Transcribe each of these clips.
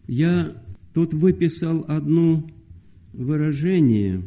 Я тут выписал одно выражение.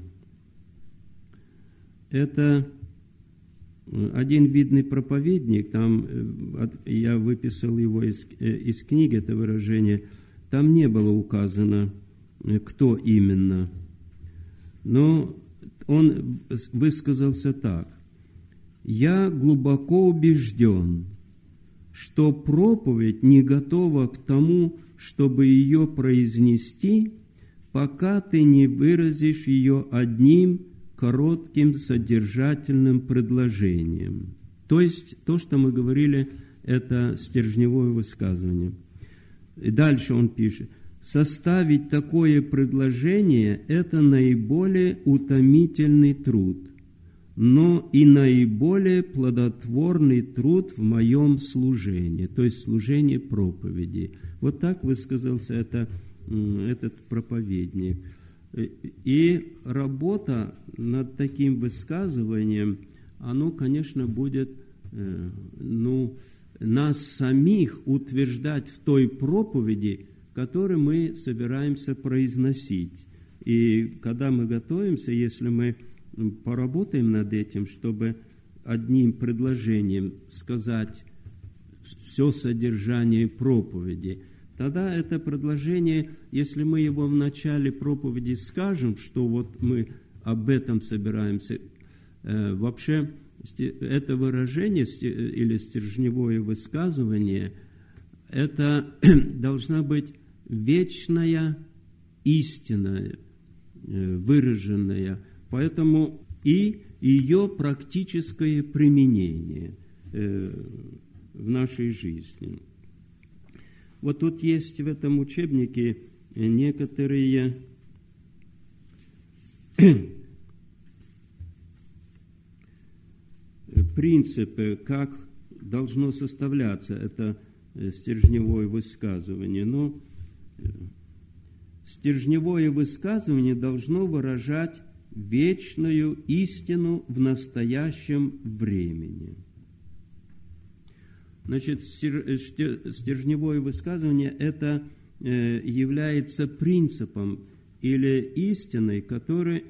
Это один видный проповедник, там я выписал его из книги, это выражение, там не было указано, кто именно. Но он высказался так. «Я глубоко убежден, что проповедь не готова к тому, чтобы ее произнести, пока ты не выразишь ее одним коротким содержательным предложением». То есть, то, что мы говорили, это стержневое высказывание. И дальше он пишет. Составить такое предложение – это наиболее утомительный труд, но и наиболее плодотворный труд в моем служении, то есть служении проповеди. Вот так высказался этот проповедник. И работа над таким высказыванием, оно, конечно, будет нас самих утверждать в той проповеди, которую мы собираемся произносить. И когда мы готовимся, если мы поработаем над этим, чтобы одним предложением сказать все содержание проповеди, тогда это предложение, если мы его в начале проповеди скажем, что вот мы об этом собираемся, вообще это выражение или стержневое высказывание, это должна быть вечная истина, выраженная, поэтому и ее практическое применение в нашей жизни. Вот тут есть в этом учебнике некоторые принципы, как должно составляться это стержневое высказывание. Но стержневое высказывание должно выражать вечную истину в настоящем времени. Значит, стержневое высказывание – это является принципом или истиной, которая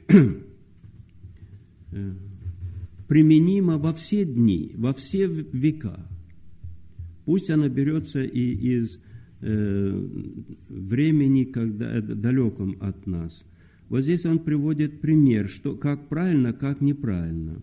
применима во все дни, во все века. Пусть она берется и из времени, когда далеком от нас. Вот здесь он приводит пример, что как правильно, как неправильно.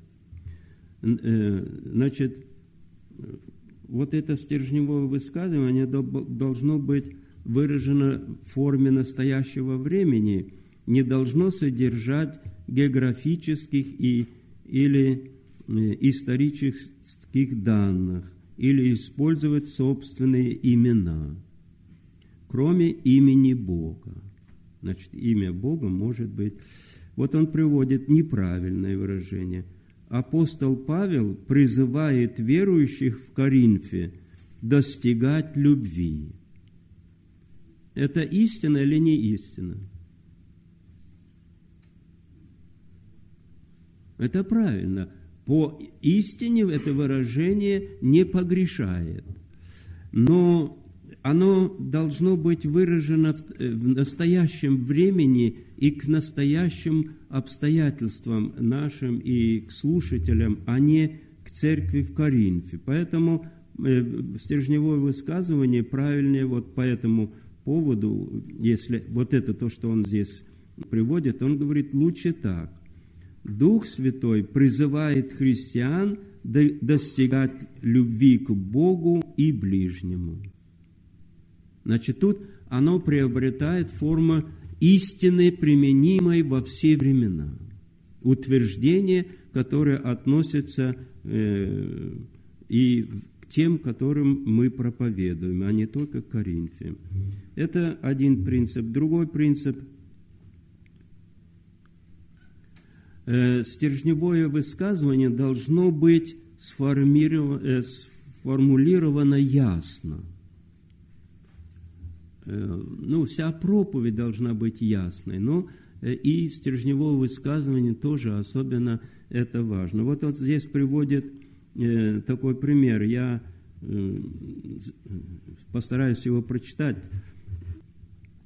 Значит, вот это стержневое высказывание должно быть выражено в форме настоящего времени, не должно содержать географических или исторических данных, или использовать собственные имена, кроме имени Бога. Значит, имя Бога может быть... Вот он приводит неправильное выражение. Апостол Павел призывает верующих в Коринфе достигать любви. Это истина или не истина? Это правильно. По истине это выражение не погрешает. Но оно должно быть выражено в настоящем времени и к настоящим обстоятельствам нашим и к слушателям, а не к церкви в Коринфе. Поэтому стержневое высказывание правильнее вот по этому поводу, если вот это то, что он здесь приводит, он говорит лучше так. Дух Святой призывает христиан достигать любви к Богу и ближнему. Значит, тут оно приобретает форму истины, применимой во все времена. Утверждение, которое относится и к тем, которым мы проповедуем, а не только к Коринфе. Это один принцип. Другой принцип. Стержневое высказывание должно быть сформулировано ясно. Вся проповедь должна быть ясной, но и стержневое высказывание тоже особенно это важно. Вот здесь приводит такой пример. Я постараюсь его прочитать.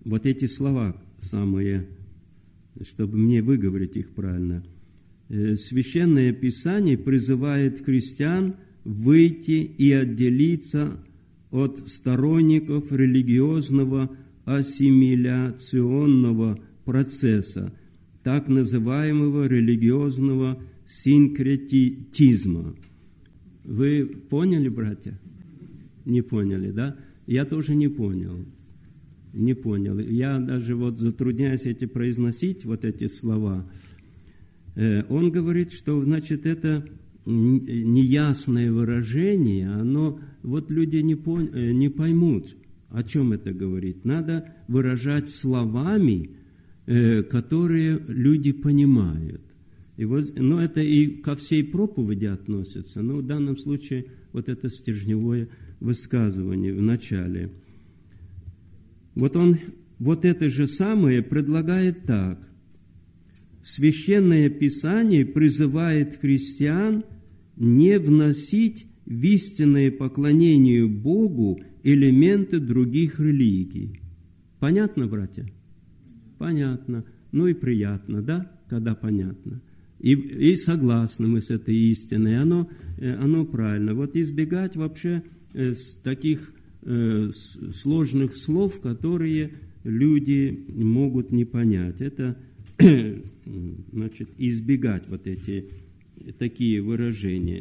вот эти слова самые, чтобы мне выговорить их правильно. Священное Писание призывает христиан выйти и отделиться от сторонников религиозного ассимиляционного процесса, так называемого религиозного синкретизма. Вы поняли, братья? Не поняли, да? Я тоже не понял. Не понял. Я даже вот затрудняюсь произносить вот эти слова. Он говорит, что, значит, это неясное выражение, оно, вот люди не поймут, о чем это говорит. Надо выражать словами, которые люди понимают. И вот, но это и ко всей проповеди относится, но в данном случае вот это стержневое высказывание в начале. Вот он вот это же самое предлагает так. Священное Писание призывает христиан не вносить в истинное поклонение Богу элементы других религий. Понятно, братья? Понятно. Ну и приятно, да, когда понятно. И согласны мы с этой истиной. Оно правильно. Вот избегать вообще таких сложных слов, которые люди могут не понять. Это, значит, избегать вот такие выражения.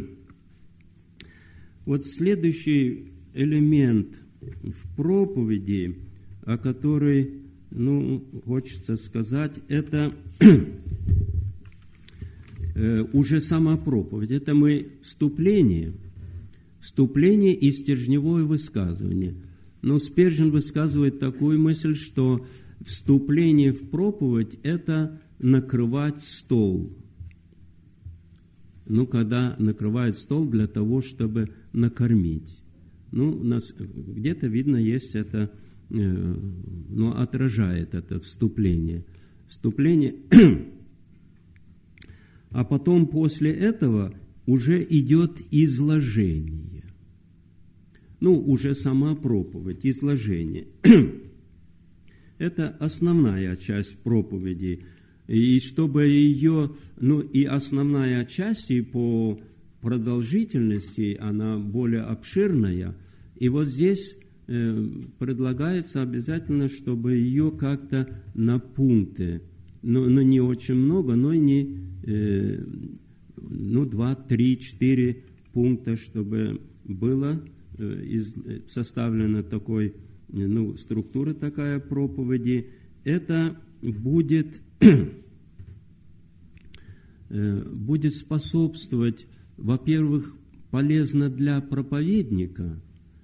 Вот следующий элемент в проповеди, о которой, хочется сказать, это уже сама проповедь. Это вступление и стержневое высказывание. Но Спержин высказывает такую мысль, что вступление в проповедь – это накрывать стол. Когда накрывают стол для того, чтобы накормить. У нас где-то видно есть это, отражает это вступление. А потом после этого уже идет изложение. Уже сама проповедь, изложение. Это основная часть проповеди. И чтобы ее, и основная часть, и по продолжительности она более обширная. И вот здесь предлагается обязательно, чтобы ее как-то на пункты, не очень много, но не 2, 3, 4 пункта, чтобы было составлена такой, структура такая проповеди. Это будет способствовать, во-первых, полезно для проповедника,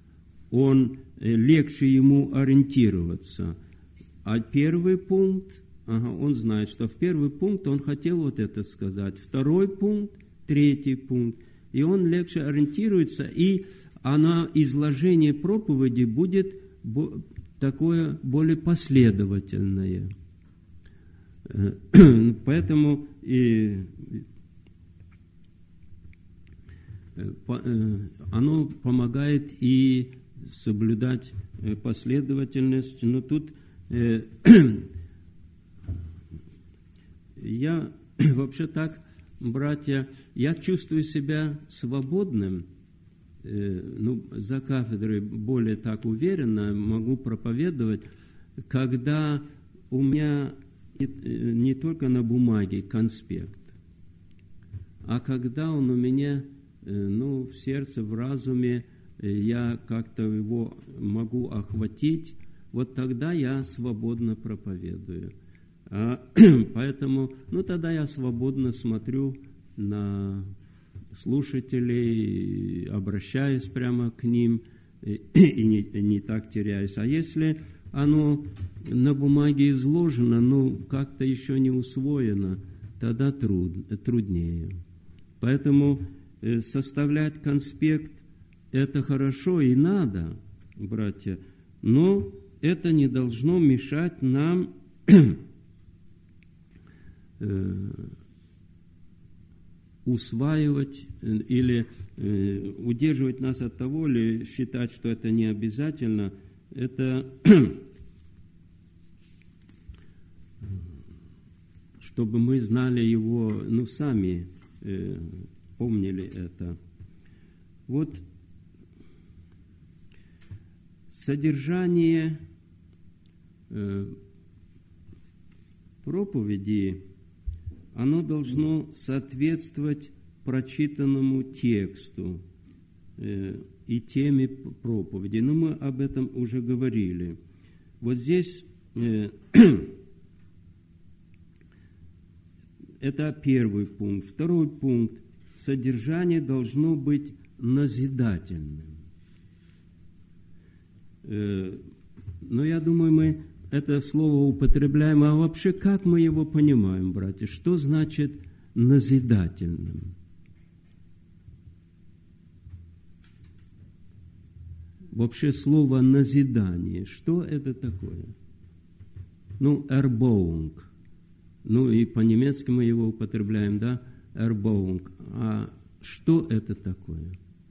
легче ему ориентироваться. А первый пункт, он знает, что в первый пункт он хотел вот это сказать, второй пункт, третий пункт, и он легче ориентируется, и изложение проповеди будет такое более последовательное. Поэтому оно помогает и соблюдать последовательность. Но тут я вообще так, братья, я чувствую себя свободным, за кафедрой более так уверенно могу проповедовать, когда у меня не только на бумаге конспект, а когда он у меня, в сердце, в разуме, я как-то его могу охватить, вот тогда я свободно проповедую. Поэтому, тогда я свободно смотрю на слушателей, обращаюсь прямо к ним и не так теряюсь. А если оно на бумаге изложено, как-то еще не усвоено, тогда труднее. Поэтому составлять конспект – это хорошо и надо, братья, но это не должно мешать нам усваивать или удерживать нас от того, или считать, что это не обязательно. Это чтобы мы знали его, сами помнили это. Вот содержание проповеди, оно должно соответствовать прочитанному тексту и теме проповеди. Но мы об этом уже говорили. Вот здесь это первый пункт. Второй пункт. Содержание должно быть назидательным. Но я думаю, мы это слово употребляем, а вообще как мы его понимаем, братья? Что значит назидательным? Вообще слово назидание, что это такое? Erbaung. И по-немецки мы его употребляем, да? Erbaung. А что это такое?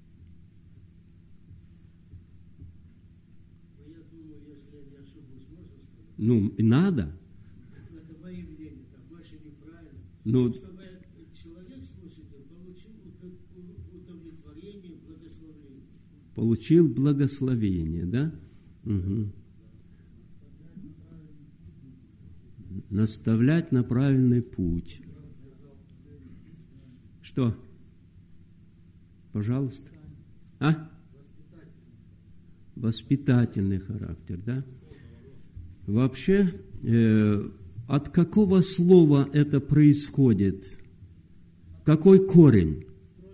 Я думаю, если я не ошибусь, можно сказать? Надо. Это мои мнения, так больше неправильно. Чтобы человек, слушатель, получил удовлетворение, благословение. Получил благословение, да? Угу. Наставлять на правильный путь. Что? Пожалуйста. Воспитательный характер, да? Вообще, от какого слова это происходит? Какой корень?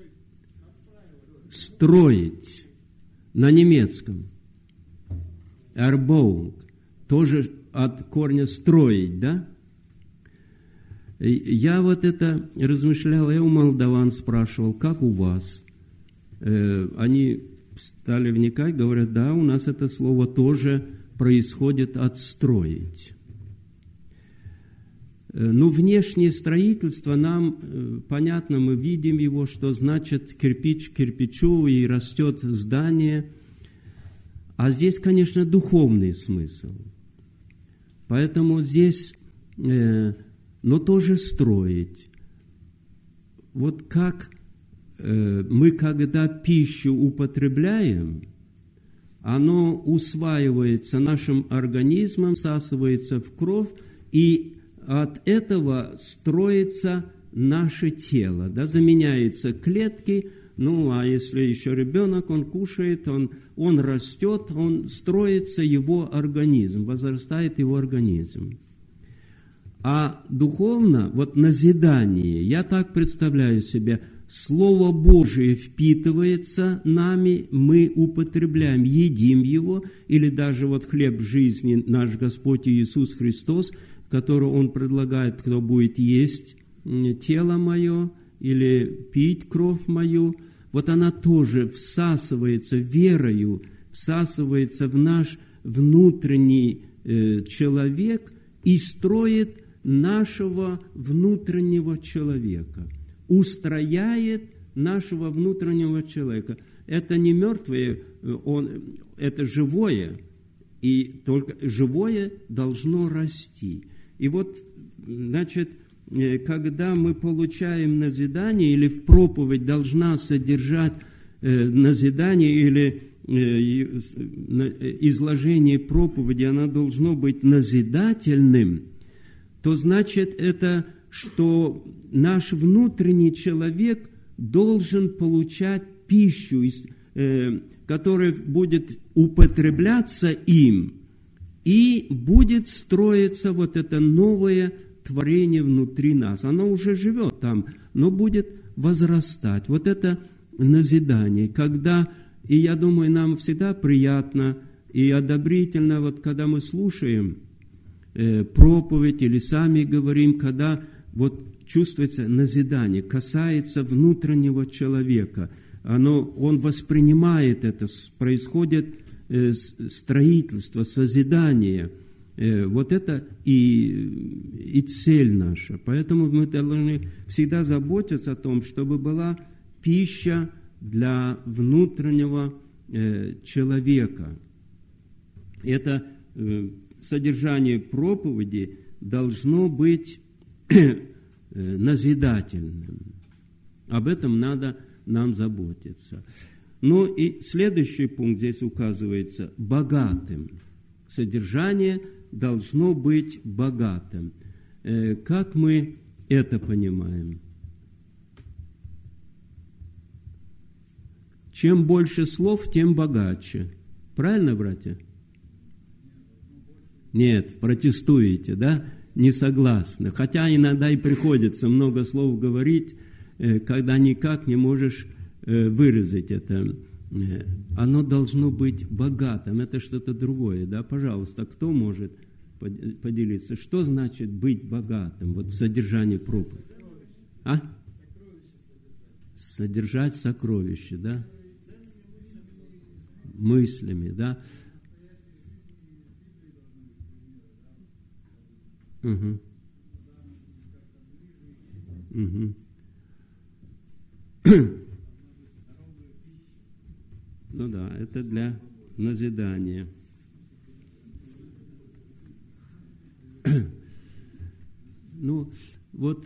Строить. На немецком. Erbaung. Тоже от корня строить, да? Я вот это размышлял, я у молдаван спрашивал, как у вас? Они стали вникать, говорят, да, у нас это слово тоже происходит от строить. Внешнее строительство нам понятно, мы видим его, что значит кирпич к кирпичу и растет здание. А здесь, конечно, духовный смысл. Поэтому здесь, но тоже строить. Вот как мы, когда пищу употребляем, оно усваивается нашим организмом, всасывается в кровь, и от этого строится наше тело, да, заменяются клетки. А если еще ребенок, он кушает, он растет, строится его организм, возрастает его организм. А духовно, назидание, я так представляю себе, Слово Божие впитывается нами, мы употребляем, едим его, или даже хлеб жизни, наш Господь Иисус Христос, который Он предлагает, кто будет есть тело мое или пить кровь мою, она тоже всасывается верою, всасывается в наш внутренний человек и строит нашего внутреннего человека, устрояет нашего внутреннего человека. Это не мертвое, это живое, и только живое должно расти. И когда мы получаем назидание, или в проповедь должна содержать назидание, или изложение проповеди, оно должно быть назидательным, то значит это, что наш внутренний человек должен получать пищу, которая будет употребляться им, и будет строиться это новое творение внутри нас. Оно уже живет там, но будет возрастать. Это назидание, и я думаю, нам всегда приятно и одобрительно, когда мы слушаем проповедь или сами говорим, когда чувствуется назидание, касается внутреннего человека. Он воспринимает это, происходит строительство, созидание. Это и цель наша. Поэтому мы должны всегда заботиться о том, чтобы была пища для внутреннего человека. Это содержание проповеди должно быть назидательным. Об этом надо нам заботиться. Ну и следующий пункт здесь указывается – богатым. Содержание должно быть богатым. Как мы это понимаем? Чем больше слов, тем богаче. Правильно, братья? Нет, протестуете, да? Не согласны. Хотя иногда и приходится много слов говорить, когда никак не можешь выразить это. Оно должно быть богатым. Это что-то другое, да? Пожалуйста, кто может поделиться? Что значит быть богатым? Вот содержание проповеди. А? Содержать сокровища, да? Мыслями, да? Угу. Угу. Ну да, это для назидания. Ну, вот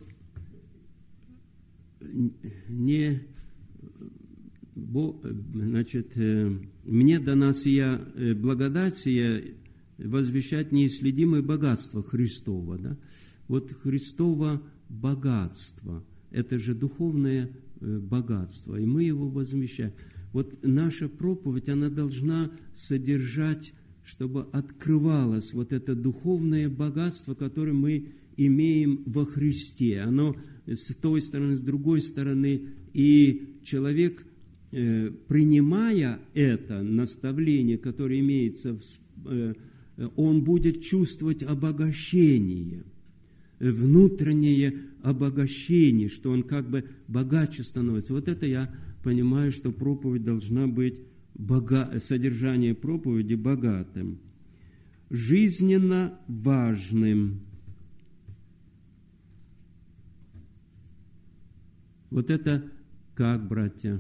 значит, мне дана сия благодать, сия возвещать неисследимое богатство Христова. Да? Вот Христово богатство, это же духовное богатство, и мы его возвещаем. Вот наша проповедь, она должна содержать, чтобы открывалось вот это духовное богатство, которое мы имеем во Христе. Оно с той стороны, с другой стороны, и человек, принимая это наставление, которое имеется, он будет чувствовать обогащение, внутреннее обогащение, что он как бы богаче становится. Вот это я понимаю, что проповедь должна быть, содержание проповеди богатым, жизненно важным. Вот это как, братья?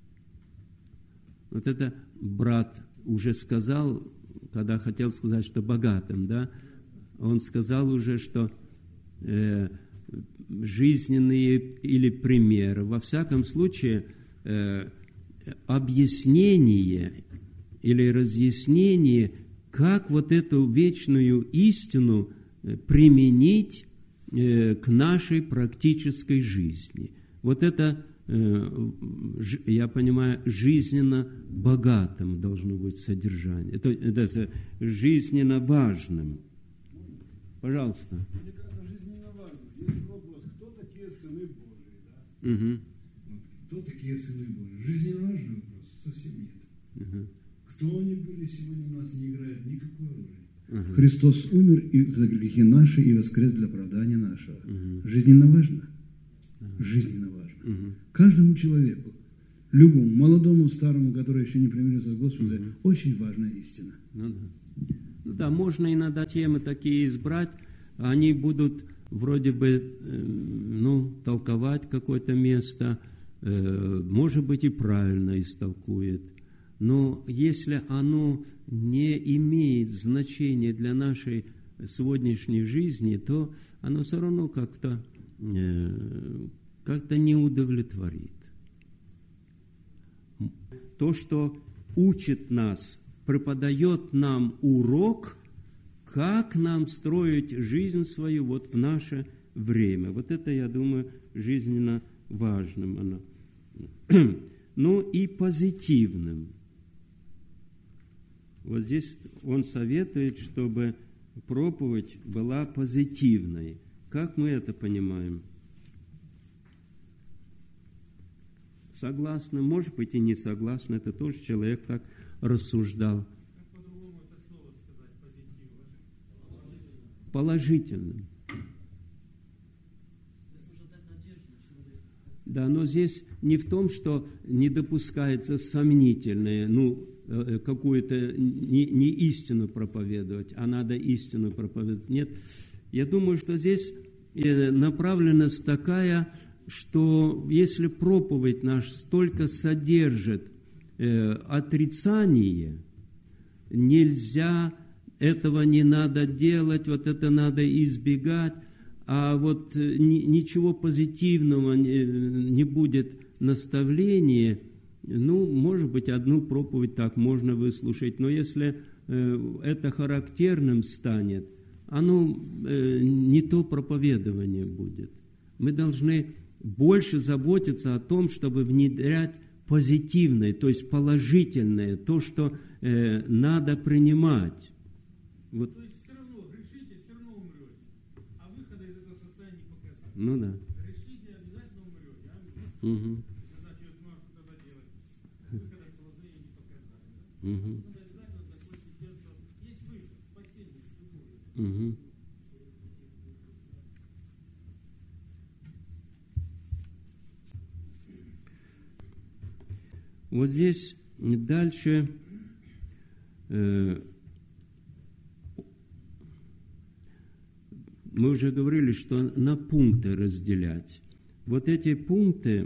Вот это брат уже сказал, когда хотел сказать, что богатым, да? Он сказал уже, что жизненные или примеры. Во всяком случае, объяснение или разъяснение, как вот эту вечную истину применить к нашей практической жизни. Вот это, я понимаю, жизненно богатым должно быть содержание. Это жизненно важным. Пожалуйста. Мне кажется, жизненно важно. Есть вопрос, кто такие сыны Божии? Да? Угу. Кто такие сыны Божии? Жизненно важный вопрос? Совсем нет. Угу. Кто они были сегодня у нас не играет никакой роли. Угу. Христос умер и за грехи наши и воскрес для оправдания нашего. Угу. Жизненно важно? Жизненно важно. Угу. Каждому человеку, любому, молодому, старому, который еще не примирился с Господом, очень важная истина. Ну да. Ну да, можно иногда темы такие избрать, они будут вроде бы, толковать какое-то место, может быть, и правильно истолкует. Но если оно не имеет значения для нашей сегодняшней жизни, то оно все равно как-то не удовлетворит. То, что учит нас, преподает нам урок, как нам строить жизнь свою вот в наше время. Вот это, я думаю, жизненно важным оно. Ну и позитивным. Вот здесь он советует, чтобы проповедь была позитивной. Как мы это понимаем? Согласны, может быть, и не согласны. Это тоже человек так рассуждал. Как по-другому это слово сказать, позитивно? Положительным. Да, но здесь не в том, что не допускается сомнительное, какую-то не истину проповедовать, а надо истину проповедовать. Нет, я думаю, что здесь направленность такая, что если проповедь наша столько содержит отрицание, нельзя, этого не надо делать, вот это надо избегать, а вот ничего позитивного не будет наставления, ну, может быть, одну проповедь так можно выслушать, но если это характерным станет, оно не то проповедование будет. Мы должны больше заботиться о том, чтобы внедрять позитивное, то есть положительное, то, что надо принимать. Вот. То есть все равно решите, все равно умрете, а выхода из этого состояния не показать. Ну да. Решите, обязательно умрете, а? Угу. Тогда человек может тогда делать. Выхода из положения не показали. Да? Угу. Надо обязательно закончить тем, что есть выход, спасение, любовь. Угу. Вот здесь дальше мы уже говорили, что на пункты разделять. Вот эти пункты,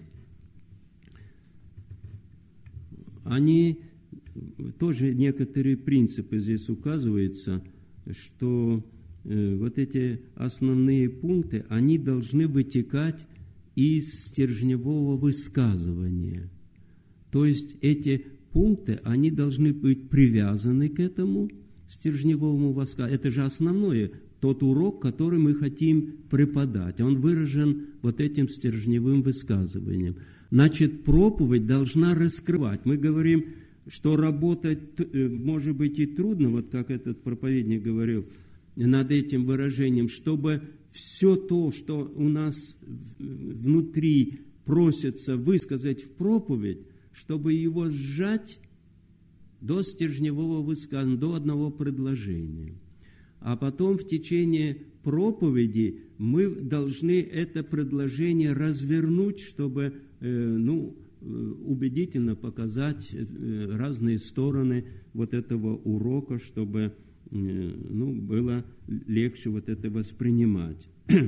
они тоже некоторые принципы здесь указываются, что вот эти основные пункты, они должны вытекать из стержневого высказывания. То есть эти пункты, они должны быть привязаны к этому стержневому высказыванию. Это же основное, тот урок, который мы хотим преподать. Он выражен вот этим стержневым высказыванием. Значит, проповедь должна раскрывать. Мы говорим, что работать может быть и трудно, вот как этот проповедник говорил, над этим выражением, чтобы все то, что у нас внутри просится высказать в проповедь, чтобы его сжать до стержневого высказывания, до одного предложения. А потом в течение проповеди мы должны это предложение развернуть, чтобы убедительно показать разные стороны вот этого урока, чтобы было легче вот это воспринимать.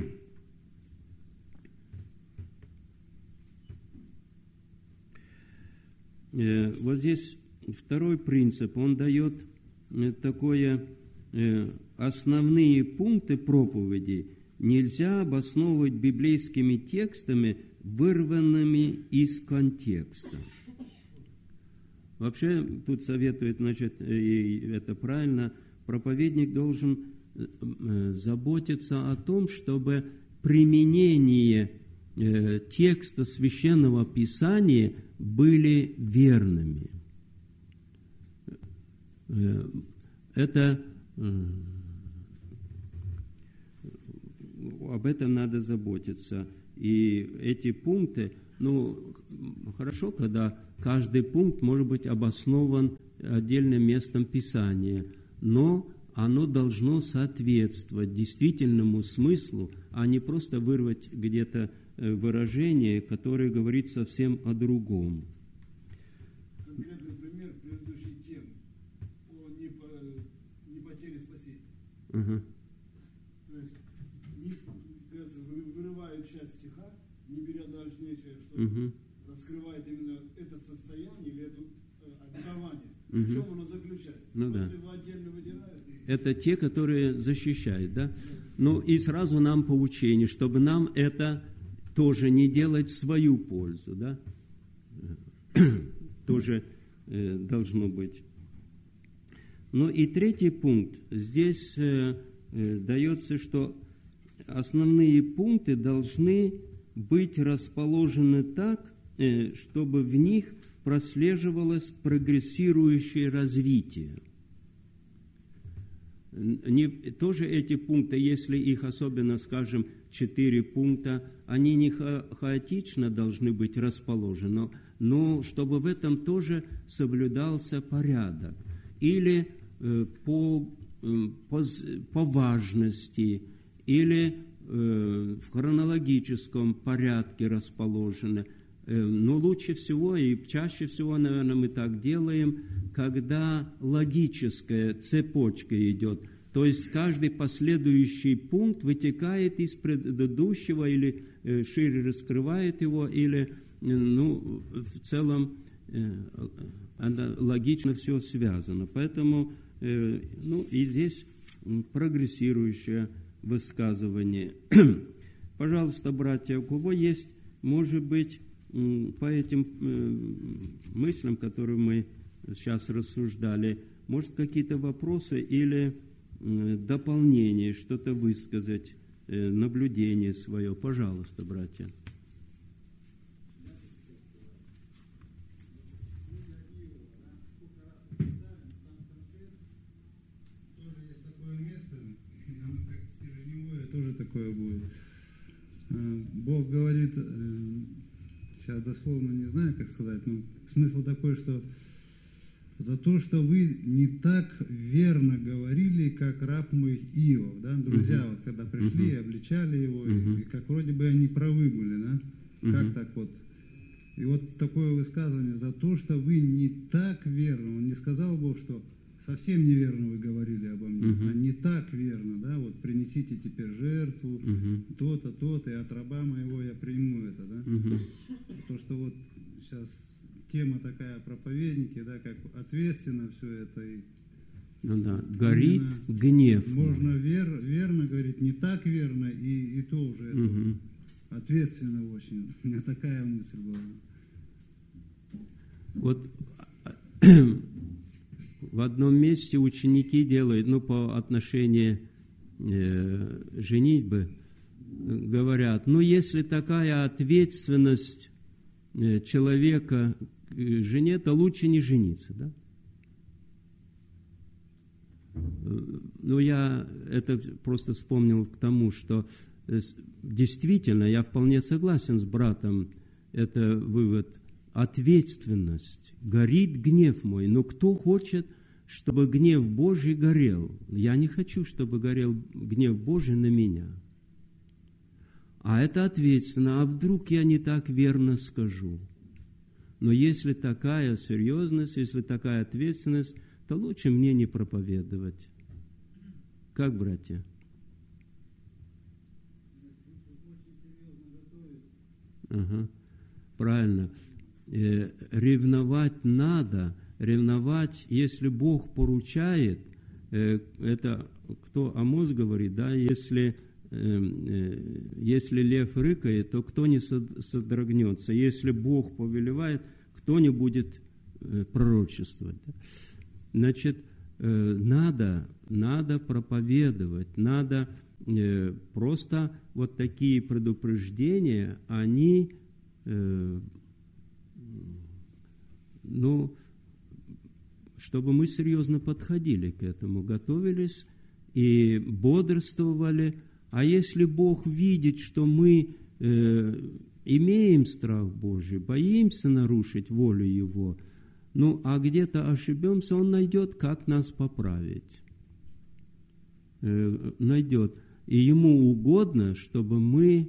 Вот здесь второй принцип, он дает такое: основные пункты проповеди нельзя обосновывать библейскими текстами, вырванными из контекста. Вообще, тут советует, значит, и это правильно, проповедник должен заботиться о том, чтобы применение текста Священного Писания были верными. Это об этом надо заботиться. И эти пункты, хорошо, когда каждый пункт может быть обоснован отдельным местом Писания, но оно должно соответствовать действительному смыслу, а не просто вырвать где-то выражение, которое говорит совсем о другом. Конкретный пример предыдущей темы о непотере спасения. Uh-huh. То есть вырывают часть стиха, не беря дальнейшее, что раскрывает именно это состояние или это обетование. В чем оно заключается? Да. Его отдельно выделяют. Это те, которые защищают, да? И сразу нам поучение, чтобы нам это тоже не делать в свою пользу, да? Тоже должно быть. И третий пункт. Здесь дается, что основные пункты должны быть расположены так, чтобы в них прослеживалось прогрессирующее развитие. Тоже эти пункты, если их особенно, скажем, 4 пункта, они не хаотично должны быть расположены, но чтобы в этом тоже соблюдался порядок. Или по важности, или в хронологическом порядке расположены. Но лучше всего и чаще всего, наверное, мы так делаем, когда логическая цепочка идет. То есть каждый последующий пункт вытекает из предыдущего или шире раскрывает его, или в целом логично все связано. Поэтому и здесь прогрессирующее высказывания. Пожалуйста, братья, у кого есть, может быть, по этим мыслям, которые мы сейчас рассуждали, может, какие-то вопросы или дополнения, что-то высказать, наблюдение свое. Пожалуйста, братья. Тоже такое будет. Бог говорит, сейчас дословно не знаю, как сказать, но смысл такой, что за то, что вы не так верно говорили, как раб мой Иов, да, друзья, вот когда пришли и обличали его, и как вроде бы они правы были, да, как так вот. И вот такое высказывание, за то, что вы не так верно, он не сказал Бог, что совсем неверно вы говорили обо мне, а не так верно, да, вот принесите теперь жертву, то-то, то-то, и от раба моего я приму это, да. То, что вот сейчас тема такая проповедники, да, как ответственно все это. И ну да, горит гнев. Можно верно говорить, не так верно, и то уже это ответственно очень. У меня такая мысль была. Вот в одном месте ученики делают, по отношению женитьбы, говорят, если такая ответственность человека к жене, то лучше не жениться, да? Я это просто вспомнил к тому, что действительно, я вполне согласен с братом, это вывод, ответственность, горит гнев мой, но кто хочет, чтобы гнев Божий горел? Я не хочу, чтобы горел гнев Божий на меня. А это ответственно, а вдруг я не так верно скажу? Но если такая серьезность, если такая ответственность, то лучше мне не проповедовать. Как, братья? Ага, правильно. Ревновать надо. Ревновать, если Бог поручает, это кто Амос говорит, да, если лев рыкает, то кто не содрогнется. Если Бог повелевает, кто не будет пророчествовать. Значит, надо проповедовать, надо просто вот такие предупреждения, они, чтобы мы серьезно подходили к этому, готовились и бодрствовали. А если Бог видит, что мы имеем страх Божий, боимся нарушить волю Его, а где-то ошибемся, Он найдет, как нас поправить. Найдет. И Ему угодно, чтобы мы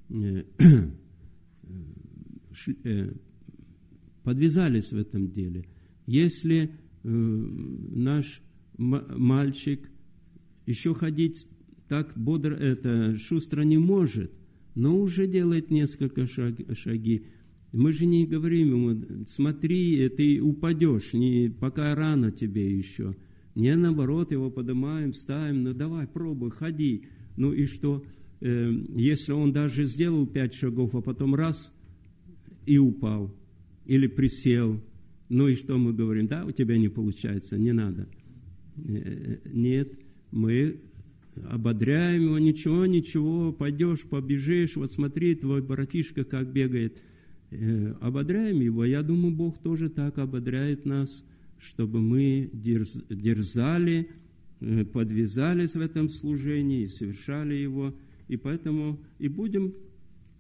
подвязались в этом деле. Если наш мальчик еще ходить так бодро, шустро не может, но уже делает несколько шаги. Мы же не говорим ему, смотри, ты упадешь, пока рано тебе еще. Не наоборот, его поднимаем, ставим, давай, пробуй, ходи. И что, если он даже сделал 5 шагов, а потом раз и упал, или присел, и что мы говорим, да, у тебя не получается, не надо. Нет, мы ободряем его, ничего, пойдешь, побежишь, вот смотри, твой братишка как бегает. Ободряем его. Я думаю, Бог тоже так ободряет нас, чтобы мы дерзали, подвязались в этом служении, совершали его, и поэтому и будем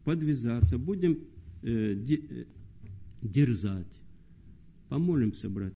подвязаться, будем дерзать. Помолимся, братья.